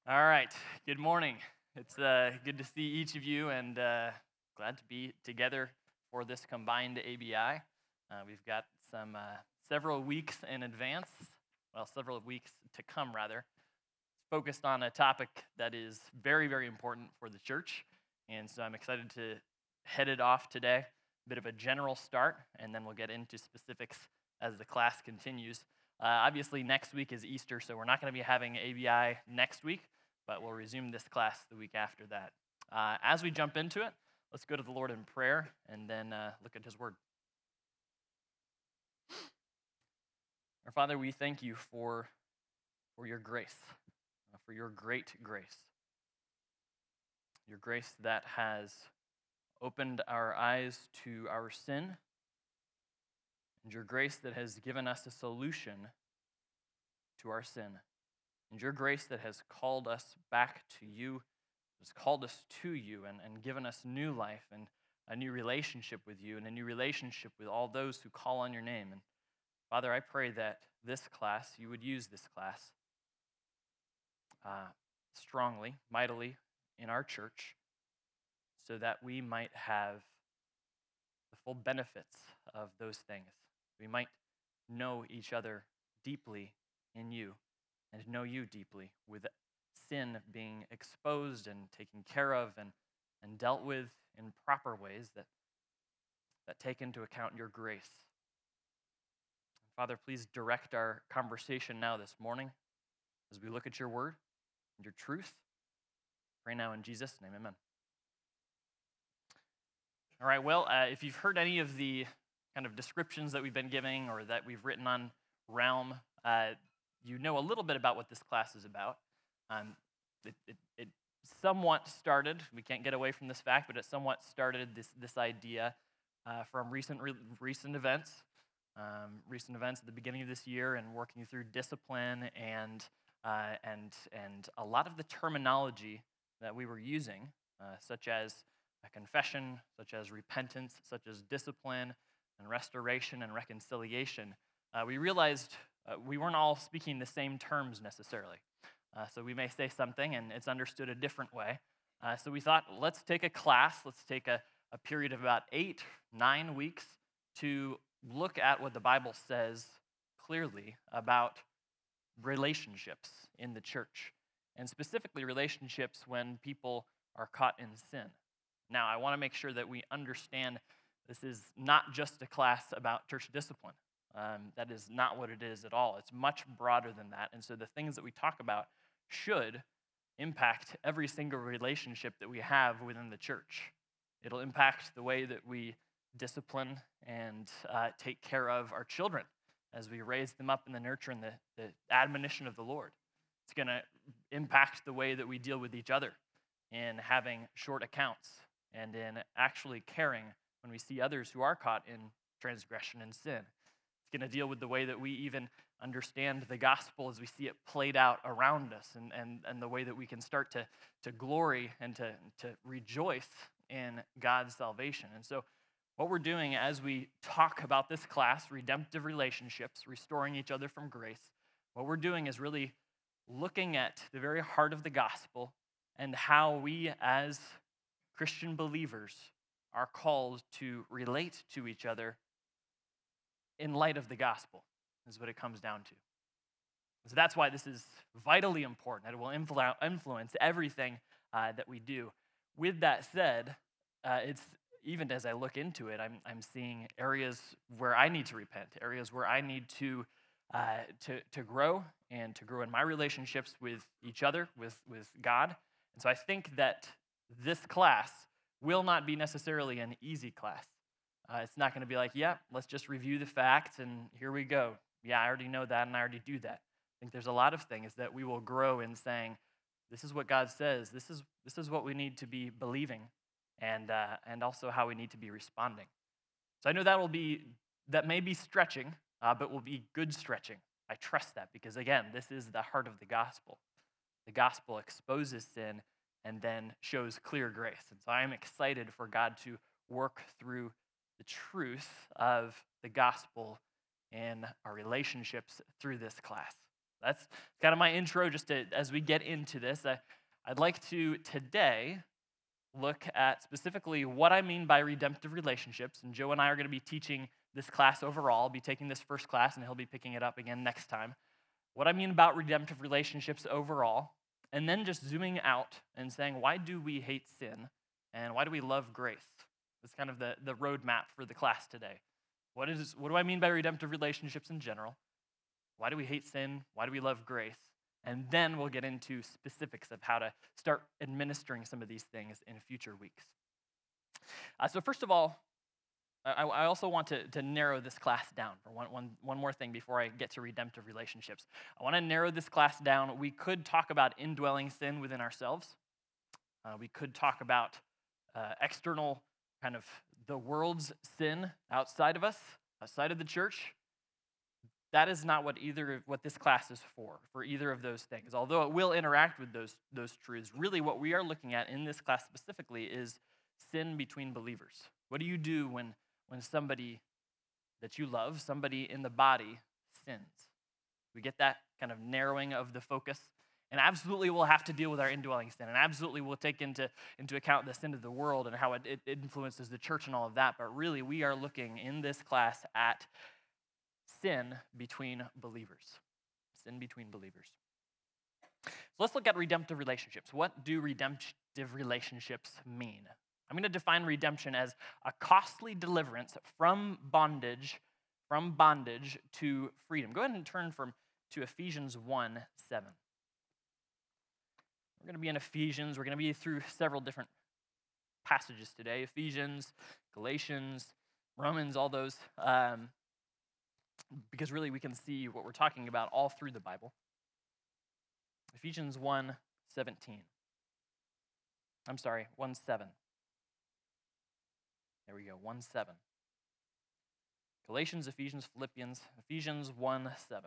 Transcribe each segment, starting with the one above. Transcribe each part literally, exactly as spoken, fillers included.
All right. Good morning. It's uh, good to see each of you, and uh, glad to be together for this combined A B I. Uh, we've got some uh, several weeks in advance, well, several weeks to come, rather, focused on a topic that is very, very important for the church. And so I'm excited to head it off today. A bit of a general start, and then we'll get into specifics as the class continues. Uh, obviously, next week is Easter, so we're not going to be having A B I next week, but we'll resume this class the week after that. Uh, as we jump into it, let's go to the Lord in prayer and then uh, look at His Word. Our Father, we thank you for, for your grace, uh, for your great grace, your grace that has opened our eyes to our sin, and your grace that has given us a solution to our sin, and your grace that has called us back to you, has called us to you, and, and given us new life and a new relationship with you, and a new relationship with all those who call on your name. And Father, I pray that this class, you would use this class uh, strongly, mightily in our church, so that we might have the full benefits of those things. We might know each other deeply in you and know you deeply, with sin being exposed and taken care of and, and dealt with in proper ways that, that take into account your grace. Father, please direct our conversation now this morning as we look at your word and your truth. Pray now in Jesus' name, amen. All right, well, uh, if you've heard any of the kind of descriptions that we've been giving or that we've written on Realm, uh, you know a little bit about what this class is about. Um, it, it, it somewhat started, we can't get away from this fact, but it somewhat started this, this idea uh, from recent, re- recent events, um, recent events at the beginning of this year, and working through discipline and, uh, and, and a lot of the terminology that we were using, uh, such as a confession, such as repentance, such as discipline and restoration and reconciliation, uh, we realized uh, we weren't all speaking the same terms necessarily. Uh, so we may say something and it's understood a different way. Uh, so we thought, let's take a class, let's take a, a period of about eight, nine weeks to look at what the Bible says clearly about relationships in the church, and specifically relationships when people are caught in sin. Now, I want to make sure that we understand this is not just a class about church discipline. Um, that is not what it is at all. It's much broader than that. And so the things that we talk about should impact every single relationship that we have within the church. It'll impact the way that we discipline and uh, take care of our children as we raise them up in the nurture and the, the admonition of the Lord. It's going to impact the way that we deal with each other in having short accounts and in actually caring when we see others who are caught in transgression and sin. It's going to deal with the way that we even understand the gospel as we see it played out around us, and, and, and the way that we can start to, to glory and to, to rejoice in God's salvation. And so what we're doing as we talk about this class, redemptive relationships, restoring each other from grace, what we're doing is really looking at the very heart of the gospel and how we as Christian believers are called to relate to each other in light of the gospel, is what it comes down to. So that's why this is vitally important, that it will influ- influence everything uh, that we do. With that said, uh, it's even as I look into it, I'm, I'm seeing areas where I need to repent, areas where I need to, uh, to, to grow and to grow in my relationships with each other, with, with God. And so I think that this class will not be necessarily an easy class. Uh, it's not going to be like, yeah, let's just review the facts and here we go. Yeah, I already know that and I already do that. I think there's a lot of things that we will grow in saying, this is what God says, this is, this is what we need to be believing, and, uh, and also how we need to be responding. So I know that will be, that may be stretching, uh, but will be good stretching. I trust that because, again, this is the heart of the gospel. The gospel exposes sin and then shows clear grace. And so I am excited for God to work through the truth of the gospel in our relationships through this class. That's kind of my intro just to, as we get into this. I, I'd like to today look at specifically what I mean by redemptive relationships. And Joe and I are going to be teaching this class overall. I'll be taking this first class, and he'll be picking it up again next time. What I mean about redemptive relationships overall, and then just zooming out and saying, why do we hate sin, and why do we love grace? That's kind of the, the roadmap for the class today. What is what do I mean by redemptive relationships in general? Why do we hate sin? Why do we love grace? And then we'll get into specifics of how to start administering some of these things in future weeks. Uh, so first of all, I, I also want to, to narrow this class down for one, one, one more thing before I get to redemptive relationships. I want to narrow this class down. We could talk about indwelling sin within ourselves. Uh, we could talk about uh, external kind of the world's sin outside of us, outside of the church. That is not what either what this class is for, for either of those things. Although it will interact with those, those truths, really what we are looking at in this class specifically is sin between believers. What do you do when, when somebody that you love, somebody in the body, sins? We get that kind of narrowing of the focus. And absolutely we'll have to deal with our indwelling sin. And absolutely we'll take into, into account the sin of the world and how it, it influences the church and all of that. But really we are looking in this class at sin between believers. Sin between believers. So let's look at redemptive relationships. What do redemptive relationships mean? I'm going to define redemption as a costly deliverance from bondage, from bondage to freedom. Go ahead and turn from to Ephesians one seven. We're going to be in Ephesians. We're going to be through several different passages today. Ephesians, Galatians, Romans, all those. Um, because really we can see what we're talking about all through the Bible. Ephesians one seventeen. I'm sorry, one seven. There we go, one seven. Galatians, Ephesians, Philippians, Ephesians one seven.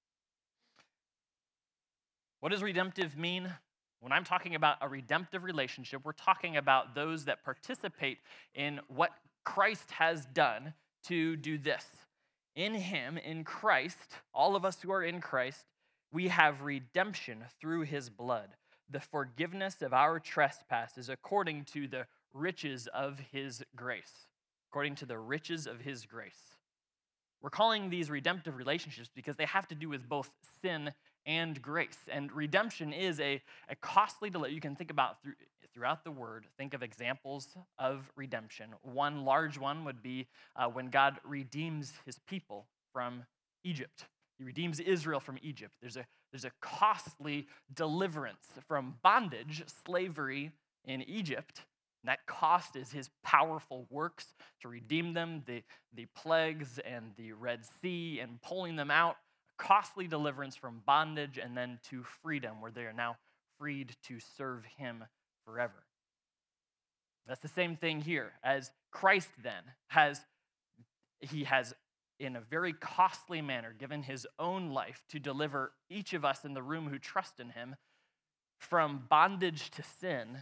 What does redemptive mean? When I'm talking about a redemptive relationship, we're talking about those that participate in what Christ has done to do this. In him, in Christ, all of us who are in Christ, we have redemption through his blood, the forgiveness of our trespasses according to the riches of his grace. According to the riches of his grace. We're calling these redemptive relationships because they have to do with both sin and grace. And redemption is a, a costly delay. You can think about through, throughout the word, think of examples of redemption. One large one would be uh, when God redeems his people from Egypt. He redeems Israel from Egypt. There's a, there's a costly deliverance from bondage, slavery in Egypt. And that cost is his powerful works to redeem them, the, the plagues and the Red Sea and pulling them out, a costly deliverance from bondage and then to freedom where they are now freed to serve him forever. That's the same thing here. As Christ then has, he has in a very costly manner given his own life to deliver each of us in the room who trust in him from bondage to sin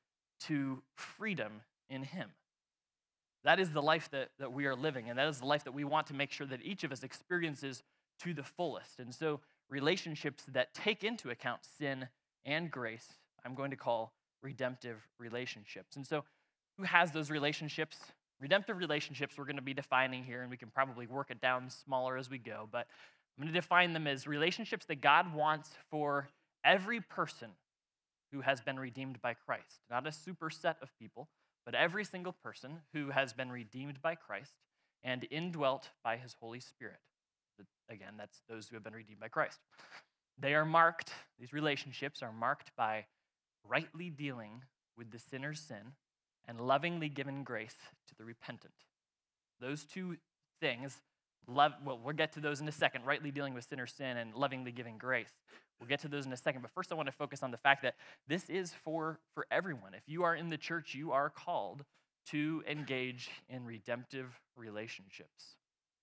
to freedom in him. That is the life that, that we are living, and that is the life that we want to make sure that each of us experiences to the fullest. And so relationships that take into account sin and grace, I'm going to call redemptive relationships. And so who has those relationships? Redemptive relationships we're going to be defining here, and we can probably work it down smaller as we go, but I'm going to define them as relationships that God wants for every person who has been redeemed by Christ. Not a superset of people, but every single person who has been redeemed by Christ and indwelt by his Holy Spirit. Again, that's those who have been redeemed by Christ. They are marked, these relationships are marked by rightly dealing with the sinner's sin and lovingly giving grace to the repentant. Those two things, love, well, we'll get to those in a second, rightly dealing with sinner's sin and lovingly giving grace. We'll get to those in a second, but first I want to focus on the fact that this is for, for everyone. If you are in the church, you are called to engage in redemptive relationships.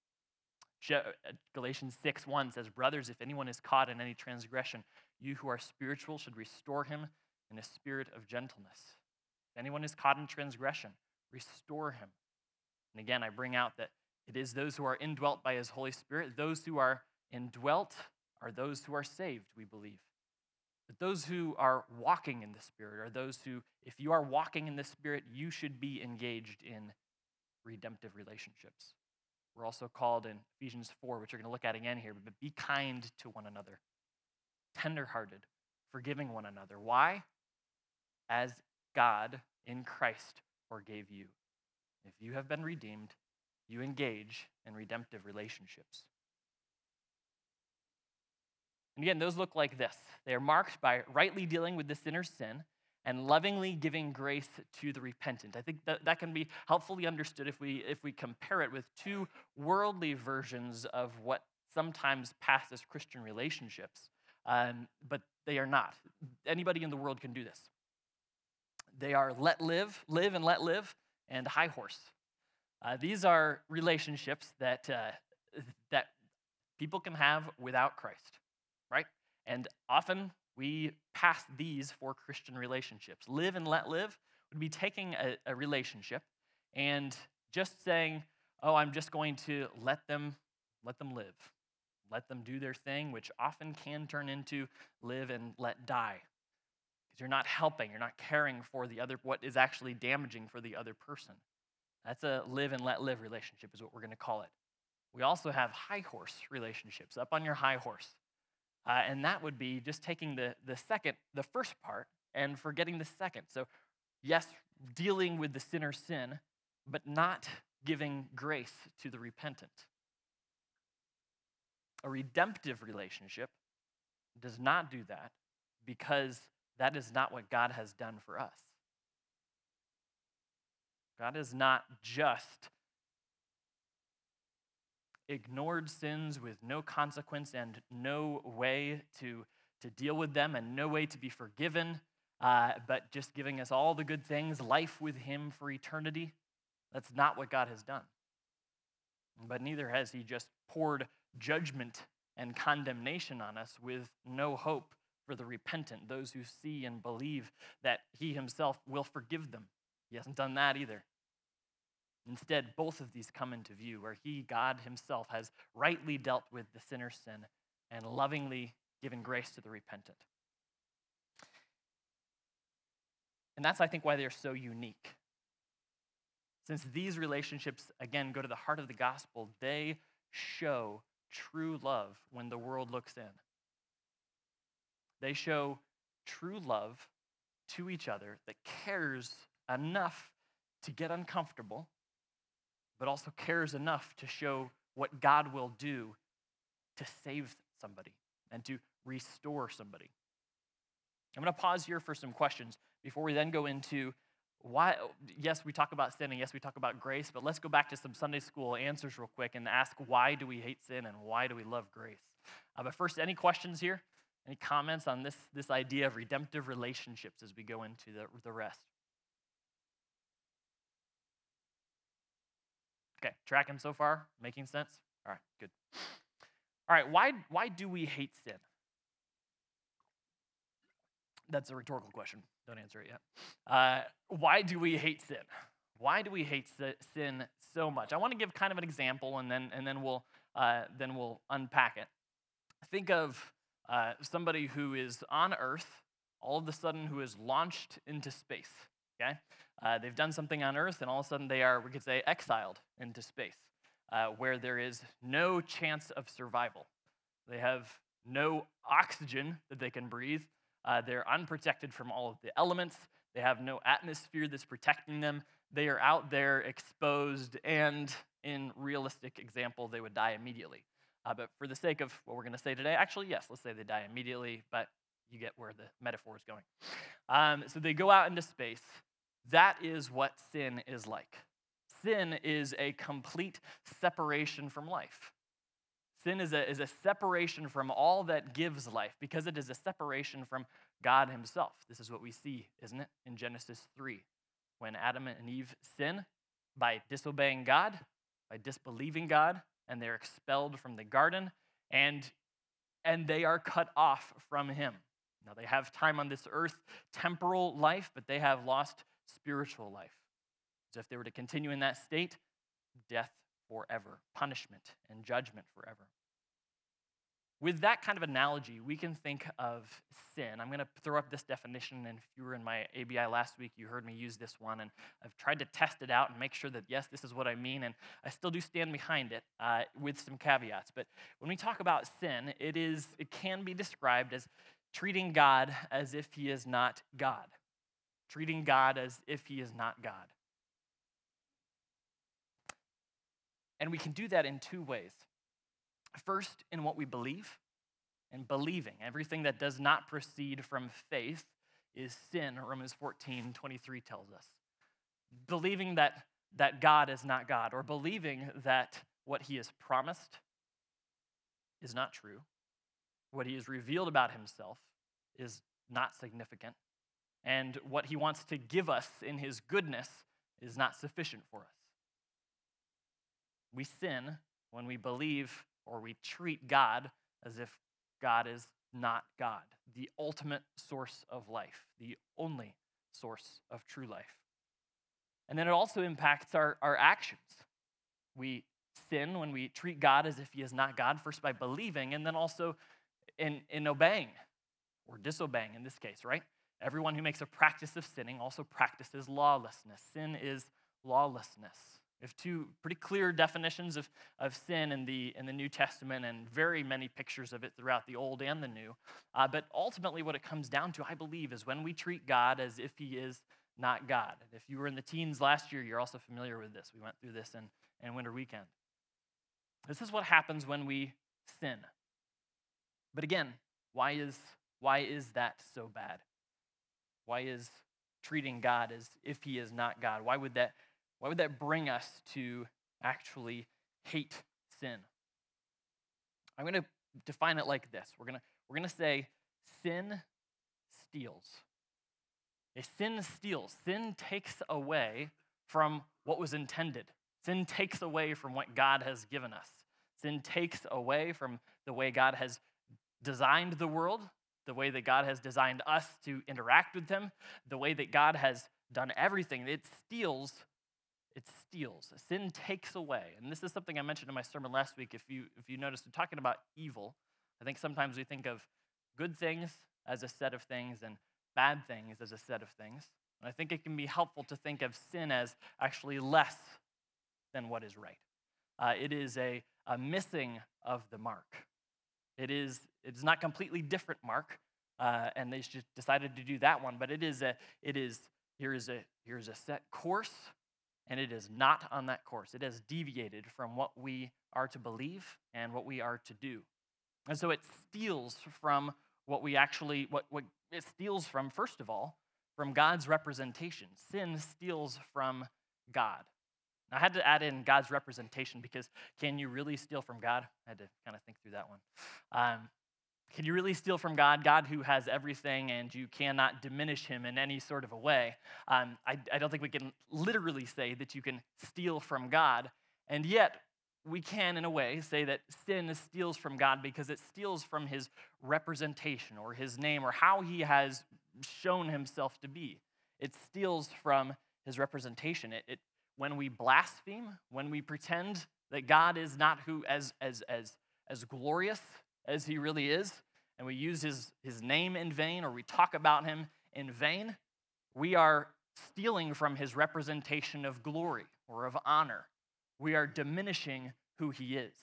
Galatians six one says, "Brothers, if anyone is caught in any transgression, you who are spiritual should restore him in a spirit of gentleness." If anyone is caught in transgression, restore him. And again, I bring out that it is those who are indwelt by his Holy Spirit, those who are indwelt are those who are saved, we believe. But those who are walking in the Spirit are those who, if you are walking in the Spirit, you should be engaged in redemptive relationships. We're also called in Ephesians four, which we're going to look at again here, but be kind to one another, tenderhearted, forgiving one another. Why? As God in Christ forgave you. If you have been redeemed, you engage in redemptive relationships. And again, those look like this. They are marked by rightly dealing with the sinner's sin and lovingly giving grace to the repentant. I think that, that can be helpfully understood if we if we compare it with two worldly versions of what sometimes pass as Christian relationships, um, but they are not. Anybody in the world can do this. They are let live, live and let live, and high horse. Uh, these are relationships that uh, that people can have without Christ, right? And often we pass these for Christian relationships. Live and let live would be taking a, a relationship and just saying, "Oh, I'm just going to let them let them live, let them do their thing," which often can turn into live and let die. Because you're not helping, you're not caring for the other, what is actually damaging for the other person. That's a live and let live relationship is what we're going to call it. We also have high horse relationships, up on your high horse. Uh, and that would be just taking the, the second, the first part and forgetting the second. So yes, dealing with the sinner's sin, but not giving grace to the repentant. A redemptive relationship does not do that because that is not what God has done for us. God has not just ignored sins with no consequence and no way to, to deal with them and no way to be forgiven, uh, but just giving us all the good things, life with him for eternity. That's not what God has done. But neither has he just poured judgment and condemnation on us with no hope for the repentant, those who see and believe that he himself will forgive them. He hasn't done that either. Instead, both of these come into view where he, God himself, has rightly dealt with the sinner's sin and lovingly given grace to the repentant. And that's, I think, why they're so unique. Since these relationships, again, go to the heart of the gospel, they show true love when the world looks in. They show true love to each other that cares enough to get uncomfortable, but also cares enough to show what God will do to save somebody and to restore somebody. I'm going to pause here for some questions before we then go into why. Yes, we talk about sin, and yes, we talk about grace, but let's go back to some Sunday school answers real quick and ask, why do we hate sin and why do we love grace? Uh, but first, any questions here? Any comments on this, this idea of redemptive relationships as we go into the, the rest? Okay, tracking so far? Making sense? All right, good. All right, why, why do we hate sin? That's a rhetorical question. Don't answer it yet. Uh, why do we hate sin? Why do we hate sin so much? I want to give kind of an example, and then and then we'll uh, then we'll unpack it. Think of uh, somebody who is on Earth, all of a sudden who is launched into space. Okay, uh, they've done something on Earth, and all of a sudden they are, we could say, exiled into space, uh, where there is no chance of survival. They have no oxygen that they can breathe. Uh, they're unprotected from all of the elements. They have no atmosphere that's protecting them. They are out there exposed, and in realistic example, they would die immediately. Uh, but for the sake of what we're going to say today, actually, yes, let's say they die immediately, but you get where the metaphor is going. Um, so they go out into space. That is what sin is like. Sin is a complete separation from life. Sin is a, is a separation from all that gives life because it is a separation from God himself. This is what we see, isn't it, in Genesis three. When Adam and Eve sin by disobeying God, by disbelieving God, and they're expelled from the garden, and, and they are cut off from him. Now, they have time on this earth, temporal life, but they have lost spiritual life. So if they were to continue in that state, death forever, punishment and judgment forever. With that kind of analogy, we can think of sin. I'm going to throw up this definition, and if you were in my A B I last week, you heard me use this one, and I've tried to test it out and make sure that, yes, this is what I mean, and I still do stand behind it uh, with some caveats. But when we talk about sin, it is it can be described as treating God as if he is not God. Treating God as if he is not God. And we can do that in two ways. First, in what we believe, and believing. Everything that does not proceed from faith is sin, Romans fourteen twenty-three tells us. Believing that, that God is not God, or believing that what he has promised is not true, what he has revealed about himself is not significant, and what he wants to give us in his goodness is not sufficient for us. We sin when we believe or we treat God as if God is not God, the ultimate source of life, the only source of true life. And then it also impacts our, our actions. We sin when we treat God as if he is not God, first by believing, and then also in, in obeying, or disobeying in this case, right? Everyone who makes a practice of sinning also practices lawlessness. Sin is lawlessness. We have two pretty clear definitions of, of sin in the, in the New Testament, and very many pictures of it throughout the Old and the New. Uh, but ultimately what it comes down to, I believe, is when we treat God as if he is not God. And if you were in the teens last year, you're also familiar with this. We went through this in, in Winter Weekend. This is what happens when we sin. But again, why is, why is that so bad? Why is treating God as if he is not God? Why would that Why would that bring us to actually hate sin? I'm going to define it like this. We're going to we're going to say sin steals. A sin steals. Sin takes away from what was intended. Sin takes away from what God has given us. Sin takes away from the way God has designed the world, the way that God has designed us to interact with him, the way that God has done everything. It steals It steals. Sin takes away. And this is something I mentioned in my sermon last week. If you if you noticed, I'm talking about evil. I think sometimes we think of good things as a set of things and bad things as a set of things. And I think it can be helpful to think of sin as actually less than what is right. Uh, it is a, a missing of the mark. It is it's not completely different mark, uh, and they just decided to do that one. But it is a it is here is a here's a set course. And it is not on that course. It has deviated from what we are to believe and what we are to do. And so it steals from what we actually, what, what it steals from, first of all, from God's representation. Sin steals from God. Now, I had to add in God's representation because can you really steal from God? I had to kind of think through that one. Um, Can you really steal from God, God who has everything and you cannot diminish him in any sort of a way? Um, I, I don't think we can literally say that you can steal from God, and yet we can, in a way, say that sin steals from God because it steals from his representation or his name or how he has shown himself to be. It steals from his representation. It, it when we blaspheme, when we pretend that God is not who as as as as glorious as he really is, and we use his, his name in vain, or we talk about him in vain, we are stealing from his representation of glory or of honor. We are diminishing who he is,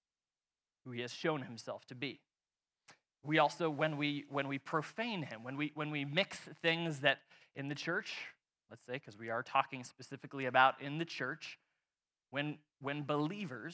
who he has shown himself to be. We also, when we when we profane him, when we when we mix things that in the church, let's say, because we are talking specifically about in the church, when when believers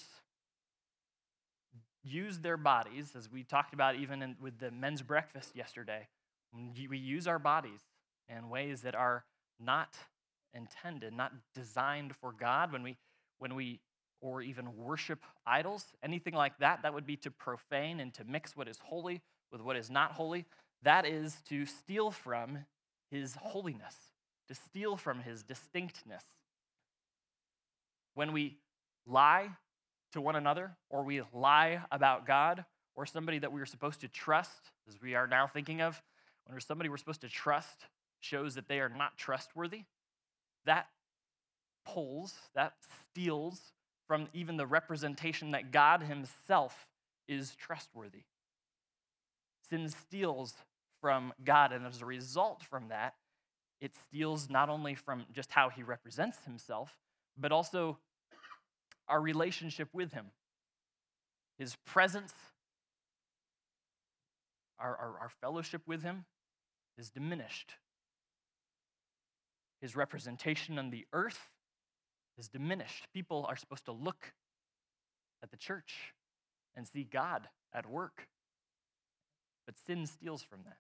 use their bodies, as we talked about even in, with the men's breakfast yesterday, we use our bodies in ways that are not intended, not designed for God. When we, when we, or even worship idols, anything like that, that would be to profane and to mix what is holy with what is not holy. That is to steal from his holiness, to steal from his distinctness. When we lie to one another, or we lie about God, or somebody that we are supposed to trust, as we are now thinking of, when there's somebody we're supposed to trust shows that they are not trustworthy, that pulls, that steals from even the representation that God himself is trustworthy. Sin steals from God, and as a result from that, it steals not only from just how he represents himself, but also our relationship with him. His presence, our, our, our fellowship with him is diminished. His representation on the earth is diminished. People are supposed to look at the church and see God at work, but sin steals from that.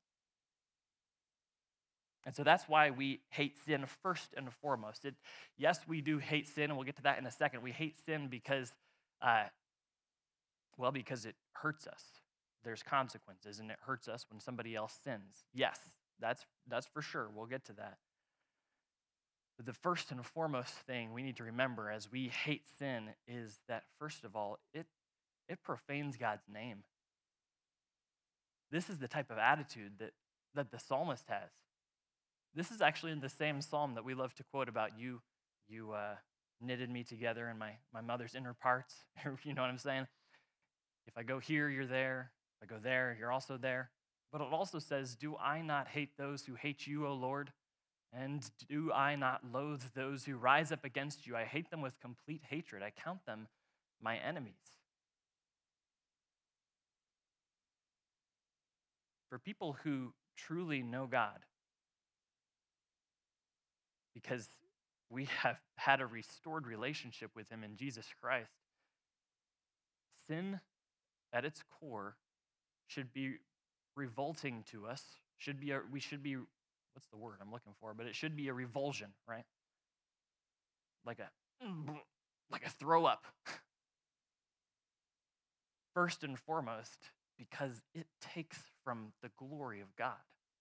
And so that's why we hate sin first and foremost. It, yes, we do hate sin, and we'll get to that in a second. We hate sin because, uh, well, because it hurts us. There's consequences, and it hurts us when somebody else sins. Yes, that's that's for sure. We'll get to that. But the first and foremost thing we need to remember as we hate sin is that, first of all, it it profanes God's name. This is the type of attitude that, that the psalmist has. This is actually in the same psalm that we love to quote about you, you uh, knitted me together in my, my mother's inner parts. You know what I'm saying? If I go here, you're there. If I go there, you're also there. But it also says, do I not hate those who hate you, O Lord? And do I not loathe those who rise up against you? I hate them with complete hatred. I count them my enemies. For people who truly know God, because we have had a restored relationship with him in Jesus Christ, sin at its core should be revolting to us, should be a, we should be, what's the word I'm looking for, but it should be a revulsion, right? Like a, like a throw up. First and foremost, because it takes from the glory of God.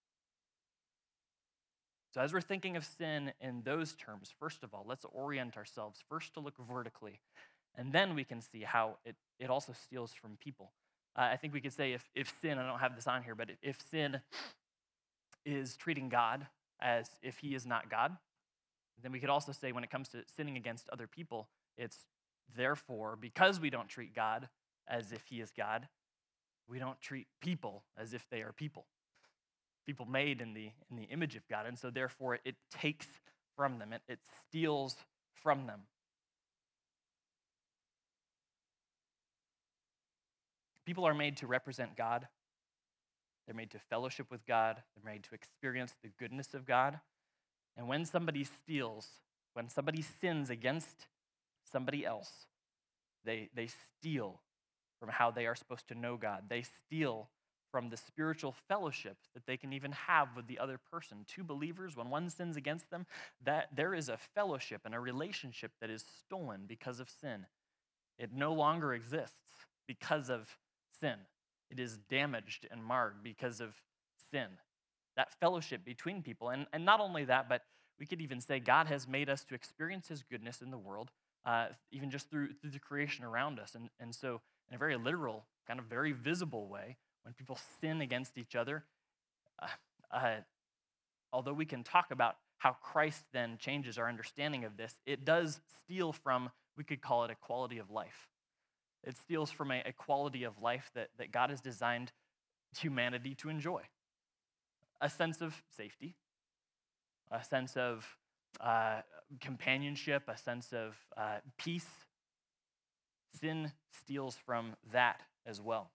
So as we're thinking of sin in those terms, first of all, let's orient ourselves first to look vertically, and then we can see how it, it also steals from people. Uh, I think we could say if, if sin, I don't have this on here, but if sin is treating God as if he is not God, then we could also say when it comes to sinning against other people, it's therefore, because we don't treat God as if he is God, we don't treat people as if they are people. People made in the in the image of God, and so therefore it takes from them, it, it steals from them. People are made to represent God. They're made to fellowship with God. They're made to experience the goodness of God. And when somebody steals, when somebody sins against somebody else, they, they steal from how they are supposed to know God. They steal from the spiritual fellowship that they can even have with the other person. Two believers, when one sins against them, that there is a fellowship and a relationship that is stolen because of sin. It no longer exists because of sin. It is damaged and marred because of sin. That fellowship between people, and, and not only that, but we could even say God has made us to experience his goodness in the world, uh, even just through, through the creation around us. And, and so in a very literal, kind of very visible way, when people sin against each other, uh, uh, although we can talk about how Christ then changes our understanding of this, it does steal from, we could call it a quality of life. It steals from a, a quality of life that, that God has designed humanity to enjoy. A sense of safety, a sense of uh, companionship, a sense of uh, peace. Sin steals from that as well.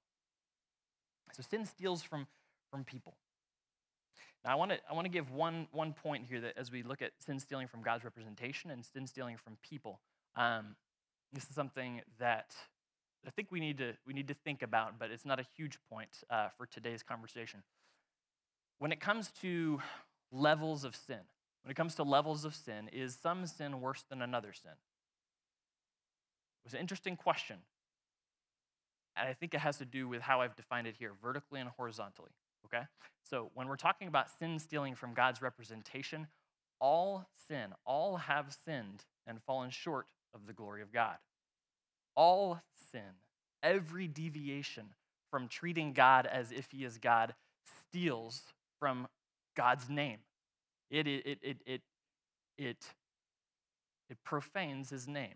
So sin steals from, from people. Now I want to I want to give one one point here that as we look at sin stealing from God's representation and sin stealing from people, um, this is something that I think we need to we need to think about, but it's not a huge point uh, for today's conversation. When it comes to levels of sin, when it comes to levels of sin, is some sin worse than another sin? It was an interesting question. And I think it has to do with how I've defined it here, vertically and horizontally, okay? So when we're talking about sin stealing from God's representation, all sin, all have sinned and fallen short of the glory of God. All sin, every deviation from treating God as if he is God steals from God's name. It, it, it, it, it, it, it profanes his name.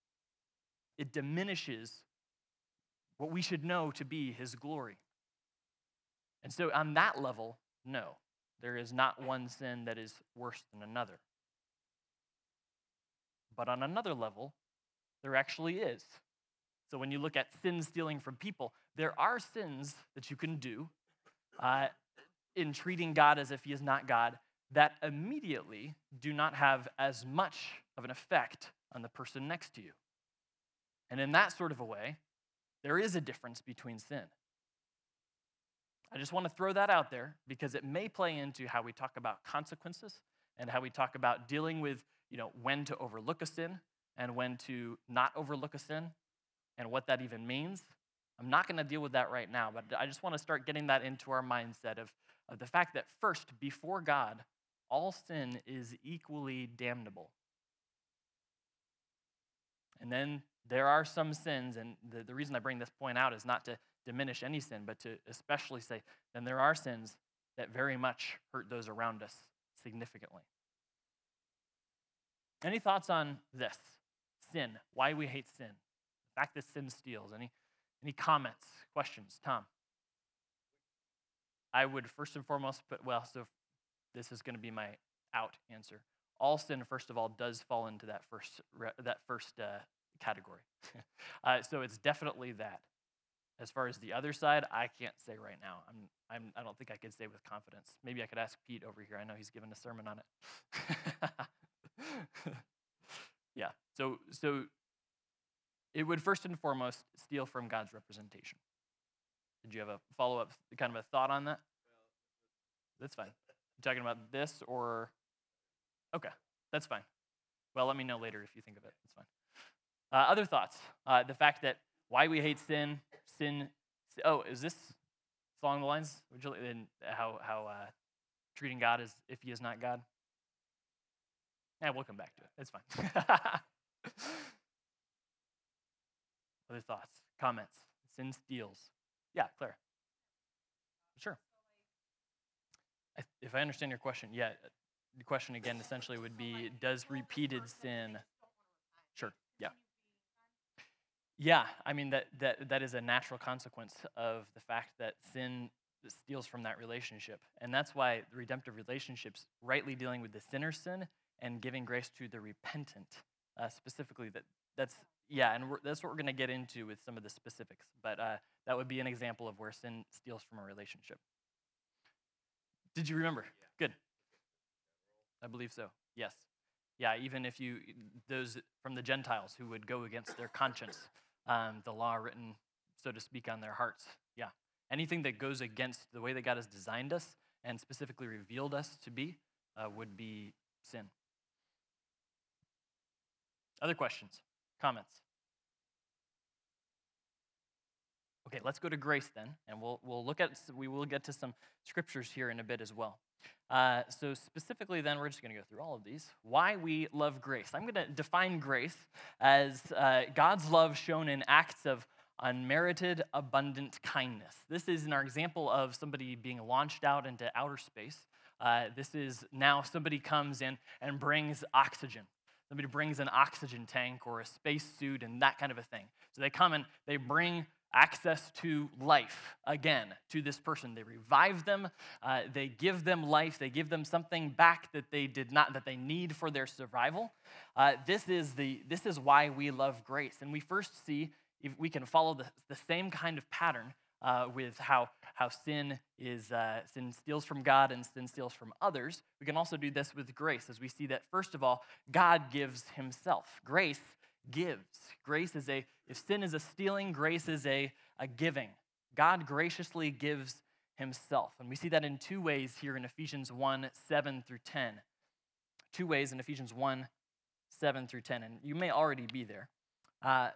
It diminishes what we should know to be his glory. And so on that level, no, there is not one sin that is worse than another. But on another level, there actually is. So when you look at sin stealing from people, there are sins that you can do uh, in treating God as if he is not God that immediately do not have as much of an effect on the person next to you. And in that sort of a way, there is a difference between sin. I just want to throw that out there because it may play into how we talk about consequences and how we talk about dealing with, you know, when to overlook a sin and when to not overlook a sin and what that even means. I'm not going to deal with that right now, but I just want to start getting that into our mindset of, of the fact that first, before God, all sin is equally damnable. And then there are some sins, and the, the reason I bring this point out is not to diminish any sin, but to especially say, then there are sins that very much hurt those around us significantly. Any thoughts on this? Sin, why we hate sin, the fact that sin steals. Any, any comments, questions? Tom? I would first and foremost put, well, so this is going to be my out answer. All sin, first of all, does fall into that first that first uh, category. uh, so it's definitely that. As far as the other side, I can't say right now. I'm, I'm, I don't think I could say with confidence. Maybe I could ask Pete over here. I know he's given a sermon on it. yeah. So, so it would first and foremost steal from God's representation. Did you have a follow-up, kind of a thought on that? That's fine. You talking about this or? Okay, that's fine. Well, let me know later if you think of it. That's fine. Uh, other thoughts? Uh, the fact that why we hate sin, sin. Oh, is this along the lines? Would you, and how how uh, treating God as if He is not God? Yeah, we'll come back to it. It's fine. Other thoughts, comments? Sin steals. Yeah, Claire. Sure. I, if I understand your question, yeah. The question again essentially would be, does repeated sin? Sure. Yeah. Yeah, I mean, that, that that is a natural consequence of the fact that sin steals from that relationship. And that's why the redemptive relationships, rightly dealing with the sinner's sin and giving grace to the repentant, uh, specifically, that that's, yeah, and we're, that's what we're going to get into with some of the specifics. But uh, that would be an example of where sin steals from a relationship. Did you remember? Good. I believe so, yes. Yeah, even if you, those from the Gentiles who would go against their conscience, um, the law written, so to speak, on their hearts. Yeah, anything that goes against the way that God has designed us and specifically revealed us to be uh, would be sin. Other questions, comments? Okay, let's go to grace then, and we'll we'll look at we will get to some scriptures here in a bit as well. Uh, so specifically, then we're just going to go through all of these. Why we love grace? I'm going to define grace as uh, God's love shown in acts of unmerited, abundant kindness. This is in our example of somebody being launched out into outer space. Uh, this is now somebody comes in and brings oxygen. Somebody brings an oxygen tank or a space suit and that kind of a thing. So they come and they bring access to life again to this person. They revive them. Uh, they give them life. They give them something back that they did not, that they need for their survival. Uh, this is the this is why we love grace. And we first see if we can follow the, the same kind of pattern uh, with how how sin is uh, sin steals from God and sin steals from others. We can also do this with grace, as we see that first of all, God gives Himself. Grace gives. Grace is a, if sin is a stealing, grace is a, a giving. God graciously gives Himself. And we see that in two ways here in Ephesians one, seven through ten. Two ways in Ephesians one, seven through ten. And you may already be there. Uh,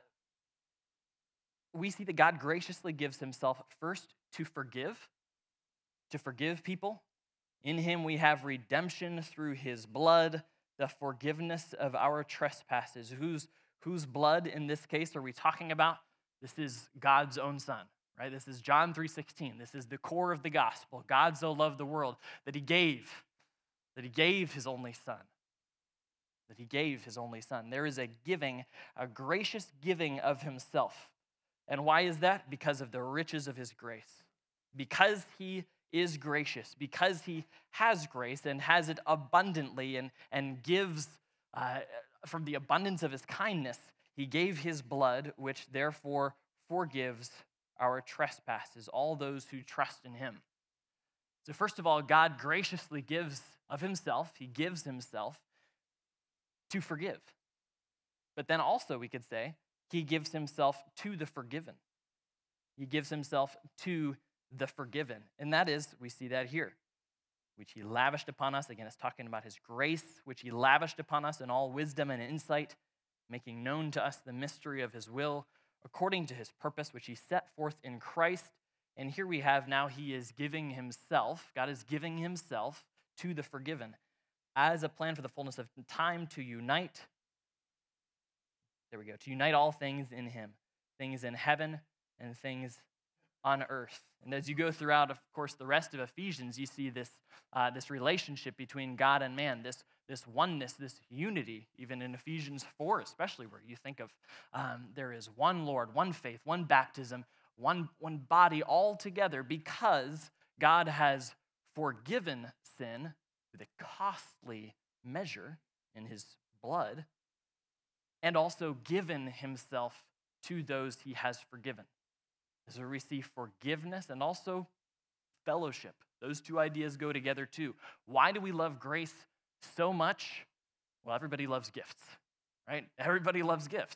we see that God graciously gives Himself first to forgive, to forgive people. In Him we have redemption through His blood, the forgiveness of our trespasses. Whose Whose blood in this case are we talking about? This is God's own Son, right? This is John three sixteen. This is the core of the gospel. God so loved the world that He gave, that He gave His only Son, that He gave His only Son. There is a giving, a gracious giving of Himself. And why is that? Because of the riches of His grace. Because He is gracious, because he has grace and has it abundantly and, and gives uh, from the abundance of his kindness, he gave his blood, which therefore forgives our trespasses, all those who trust in him. So first of all, God graciously gives of himself. He gives himself to forgive. But then also we could say he gives himself to the forgiven. He gives himself to the forgiven. And that is, we see that here, which he lavished upon us. Again, it's talking about his grace, which he lavished upon us in all wisdom and insight, making known to us the mystery of his will, according to his purpose, which he set forth in Christ. And here we have now he is giving himself, God is giving himself to the forgiven as a plan for the fullness of time to unite, there we go, to unite all things in him, things in heaven and things on earth. And as you go throughout, of course, the rest of Ephesians, you see this, uh, this relationship between God and man, this, this oneness, this unity, even in Ephesians four especially, where you think of um, there is one Lord, one faith, one baptism, one, one body all together, because God has forgiven sin with a costly measure in his blood, and also given himself to those he has forgiven. So we see forgiveness and also fellowship. Those two ideas go together too. Why do we love grace so much? Well, everybody loves gifts, right? Everybody loves gifts.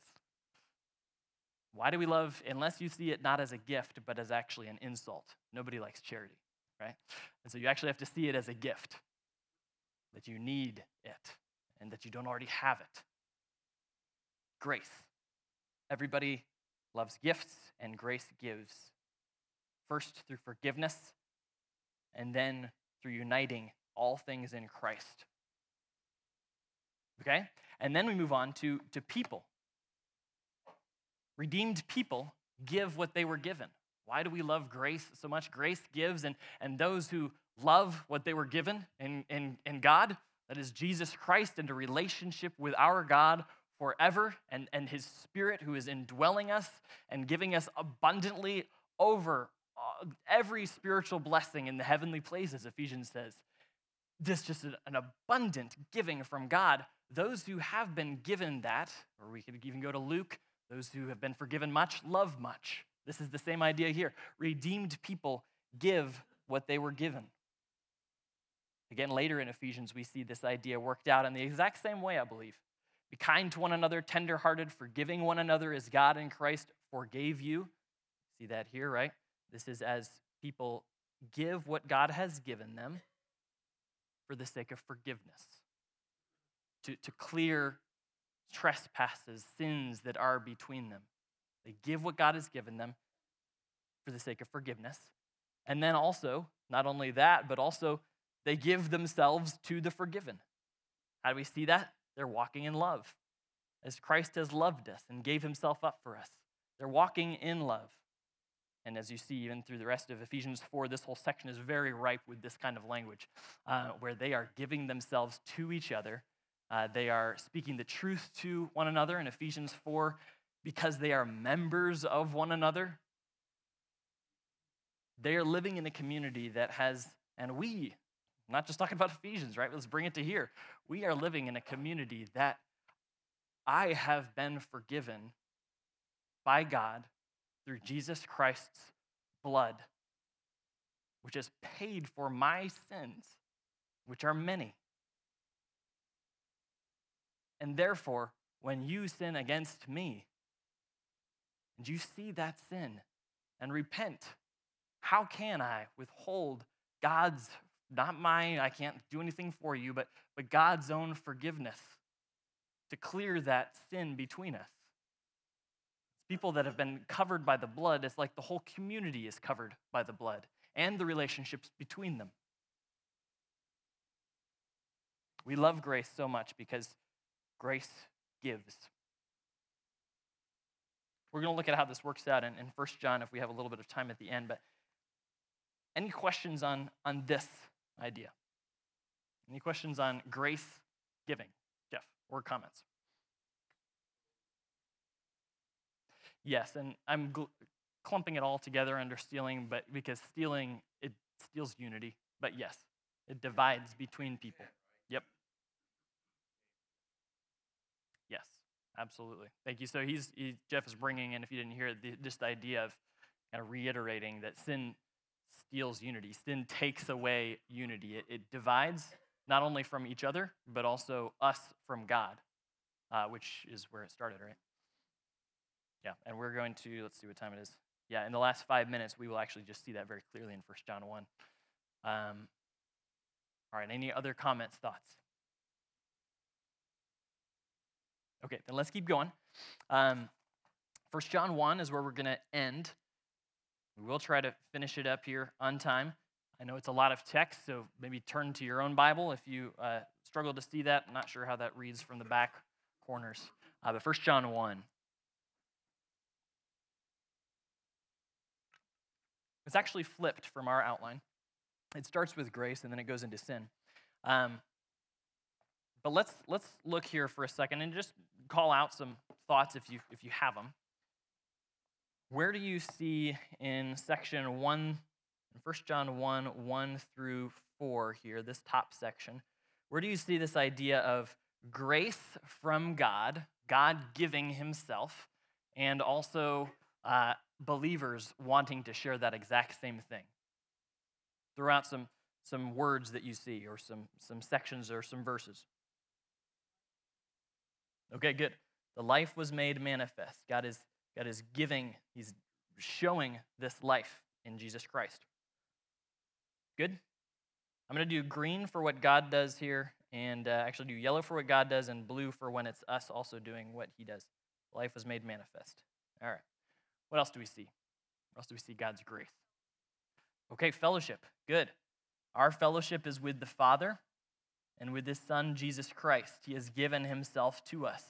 Why do we love, unless you see it not as a gift, but as actually an insult? Nobody likes charity, right? And so you actually have to see it as a gift, that you need it and that you don't already have it. Grace. Everybody loves gifts, and grace gives. First through forgiveness, and then through uniting all things in Christ. Okay? And then we move on to, to people. Redeemed people give what they were given. Why do we love grace so much? Grace gives, and, and those who love what they were given in, in, in God, that is Jesus Christ, into relationship with our God forever, and, and his Spirit who is indwelling us and giving us abundantly over uh, every spiritual blessing in the heavenly places, Ephesians says. This just an, an abundant giving from God. Those who have been given that, or we could even go to Luke, those who have been forgiven much, love much. This is the same idea here. Redeemed people give what they were given. Again, later in Ephesians, we see this idea worked out in the exact same way, I believe. Be kind to one another, tenderhearted, forgiving one another as God in Christ forgave you. See that here, right? This is as people give what God has given them for the sake of forgiveness, to, to clear trespasses, sins that are between them. They give what God has given them for the sake of forgiveness. And then also, not only that, but also they give themselves to the forgiven. How do we see that? They're walking in love, as Christ has loved us and gave himself up for us. They're walking in love. And as you see, even through the rest of Ephesians four, this whole section is very ripe with this kind of language, uh, where they are giving themselves to each other. Uh, they are speaking the truth to one another in Ephesians four because they are members of one another. They are living in a community that has, and we, I'm not just talking about Ephesians, right? Let's bring it to here. We are living in a community that I have been forgiven by God through Jesus Christ's blood, which has paid for my sins, which are many. And therefore, when you sin against me, and you see that sin and repent, how can I withhold God's, not mine, I can't do anything for you, but, but God's own forgiveness to clear that sin between us? People that have been covered by the blood, it's like the whole community is covered by the blood and the relationships between them. We love grace so much because grace gives. We're going to look at how this works out in, in First John if we have a little bit of time at the end, but any questions on, on this idea? Any questions on grace giving? Jeff, or comments? Yes, and I'm gl- clumping it all together under stealing, but because stealing, it steals unity, but yes, it divides between people. Yep. Yes, absolutely. Thank you. So he's he, Jeff is bringing in, if you didn't hear it, the, just the idea of kind of reiterating that sin steals unity. Sin takes away unity. It, it divides not only from each other, but also us from God, uh, which is where it started, right? Yeah, and we're going to, let's see what time it is. Yeah, in the last five minutes, we will actually just see that very clearly in First John one. Um, all right, any other comments, thoughts? Okay, then let's keep going. Um, First John one is where we're going to end. We will try to finish it up here on time. I know it's a lot of text, so maybe turn to your own Bible if you uh, struggle to see that. I'm not sure how that reads from the back corners. Uh, but First John one. It's actually flipped from our outline. It starts with grace, and then it goes into sin. Um, but let's let's look here for a second and just call out some thoughts if you if you have them. Where do you see in section one, in First John one, one through four here, this top section, where do you see this idea of grace from God, God giving himself, and also uh, believers wanting to share that exact same thing? Throw out some, some words that you see, or some, some sections or some verses. Okay, good. The life was made manifest. God is, God is giving, he's showing this life in Jesus Christ. Good? I'm going to do green for what God does here, and uh, actually do yellow for what God does, and blue for when it's us also doing what he does. Life was made manifest. All right. What else do we see? What else do we see God's grace? Okay, fellowship. Good. Our fellowship is with the Father and with his Son, Jesus Christ. He has given himself to us.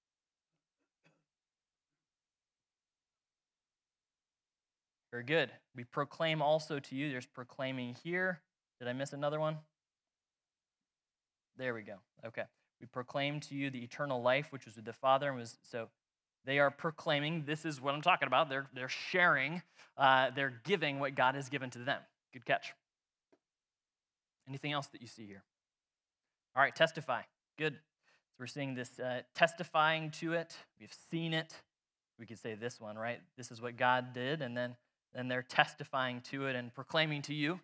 Very good. We proclaim also to you. There's proclaiming here. Did I miss another one? There we go. Okay. We proclaim to you the eternal life, which was with the Father, and was so they are proclaiming. This is what I'm talking about. They're they're sharing. Uh, they're giving what God has given to them. Good catch. Anything else that you see here? All right. Testify. Good. So we're seeing this uh, testifying to it. We've seen it. We could say this one, right? This is what God did, and then then they're testifying to it and proclaiming to you.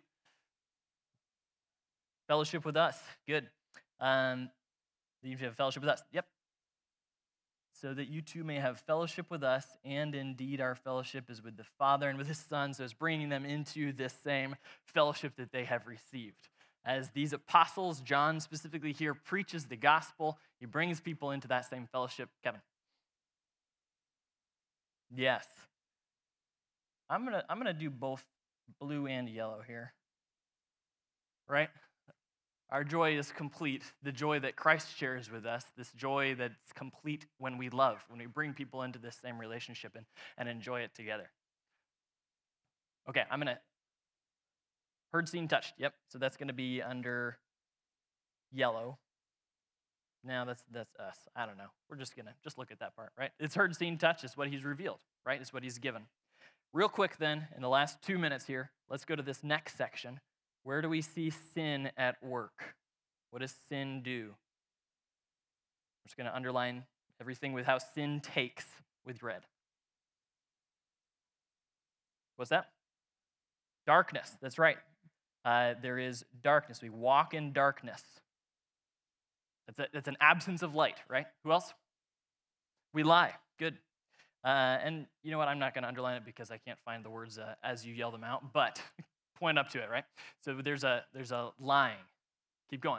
Fellowship with us. Good. Um, you have fellowship with us. Yep. So that you too may have fellowship with us, and indeed our fellowship is with the Father and with his Son, so it's bringing them into this same fellowship that they have received. As these apostles, John specifically here preaches the gospel, he brings people into that same fellowship. Kevin? Yes. I'm gonna I'm gonna do both blue and yellow here. Right? Our joy is complete. The joy that Christ shares with us, this joy that's complete when we love, when we bring people into this same relationship and, and enjoy it together. Okay, I'm going to, heard, seen, touched. Yep, so that's going to be under yellow. Now that's that's us. I don't know. We're just going to just look at that part, right? It's heard, seen, touched. It's what he's revealed, right? It's what he's given. Real quick then, in the last two minutes here, let's go to this next section. Where do we see sin at work? What does sin do? I'm just going to underline everything with how sin takes with red. What's that? Darkness. That's right. Uh, there is darkness. We walk in darkness. That's, a, that's an absence of light, right? Who else? We lie. Good. Uh, and you know what? I'm not going to underline it because I can't find the words uh, as you yell them out, but point up to it, right? So there's a there's a lying. Keep going.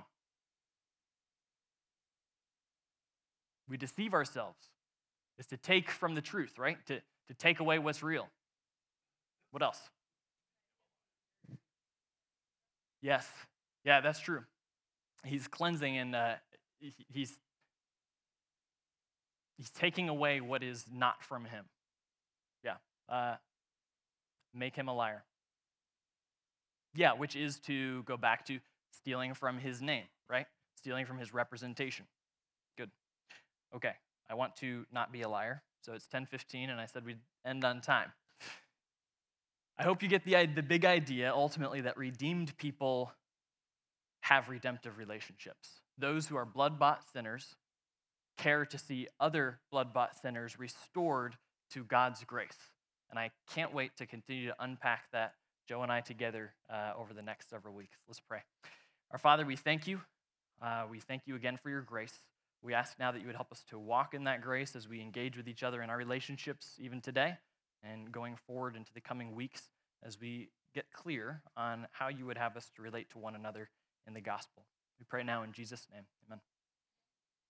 We deceive ourselves. It's to take from the truth, right? To, to take away what's real. What else? Yes. Yeah, that's true. He's cleansing and uh, he's he's taking away what is not from him. Yeah. Uh, make him a liar. Yeah, which is to go back to stealing from his name, right? Stealing from his representation. Good. Okay. I want to not be a liar. So it's ten fifteen, and I said we'd end on time. I hope you get the, i- the big idea, ultimately, that redeemed people have redemptive relationships. Those who are blood-bought sinners care to see other blood-bought sinners restored to God's grace. And I can't wait to continue to unpack that, Joe and I together, uh, over the next several weeks. Let's pray. Our Father, we thank you. Uh, we thank you again for your grace. We ask now that you would help us to walk in that grace as we engage with each other in our relationships, even today, and going forward into the coming weeks as we get clear on how you would have us to relate to one another in the gospel. We pray now in Jesus' name. Amen.